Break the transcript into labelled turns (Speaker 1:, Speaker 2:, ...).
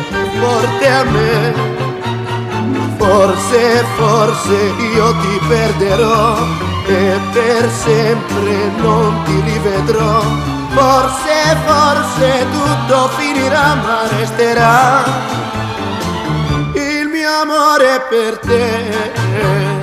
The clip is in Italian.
Speaker 1: forte a me. Forse io ti perderò e per sempre non ti rivedrò. Forse tutto finirà, ma resterà il mio amore per te.